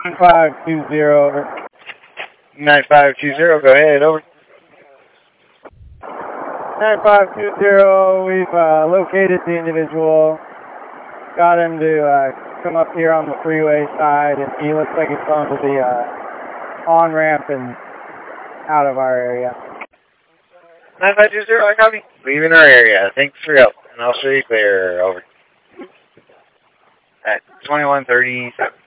9520, over. 9520, go ahead, over. 9520, we've located the individual. Got him to come up here on the freeway side, and he looks like he's going to the on-ramp and out of our area. 9520, I copy. Leaving our area. Thanks for your help, and I'll show you clear, over. At 2137.